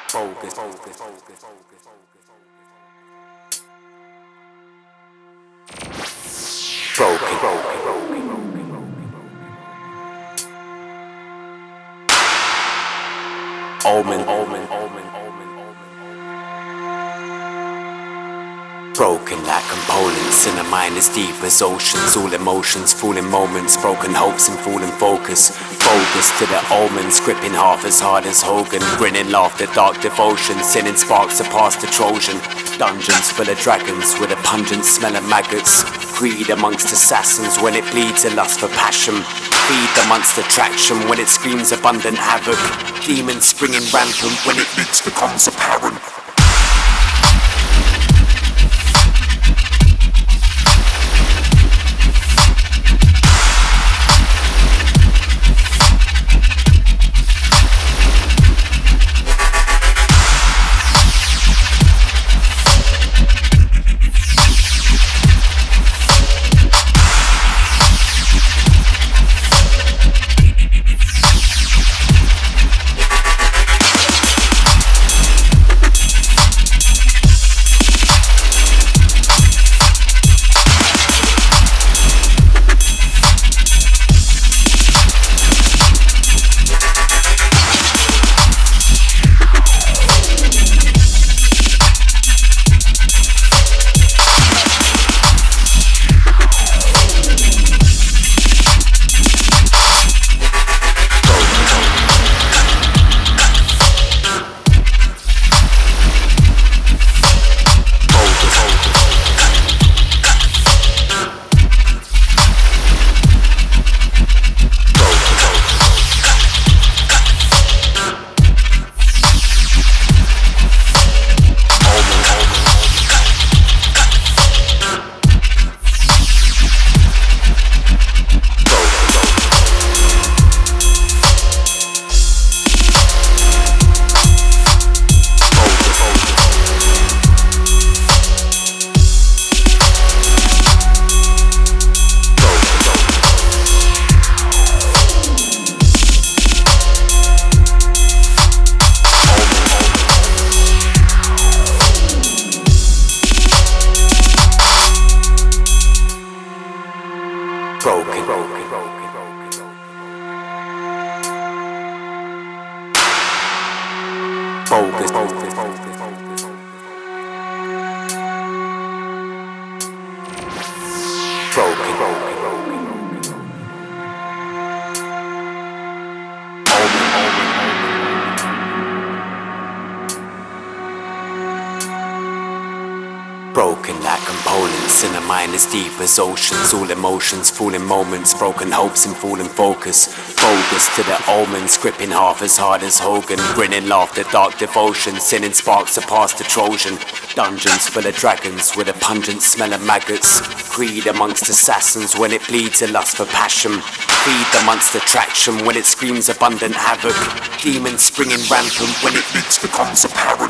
Focus. Broken like components in a mind as deep as oceans. All emotions, fooling moments, broken hopes and falling focus. Focus to the omens, gripping half as hard as Hogan. Grinning laughter, dark devotion, sending sparks to past the Trojan. Dungeons full of dragons with a pungent smell of maggots. Greed amongst assassins when it bleeds a lust for passion. Feed amongst attraction when it screams abundant havoc. Demons springing rampant when it becomes apparent. Broken like components in a mind as deep as oceans. All emotions, fooling moments, broken hopes and falling focus. Focus to the omens, gripping half as hard as Hogan. Grinning laughter, dark devotion, sending sparks to past the Trojan. Dungeons full of dragons with a pungent smell of maggots. Greed amongst assassins when it bleeds a lust for passion. Feed amongst attraction when it screams abundant havoc. Demons springing rampant when it becomes apparent.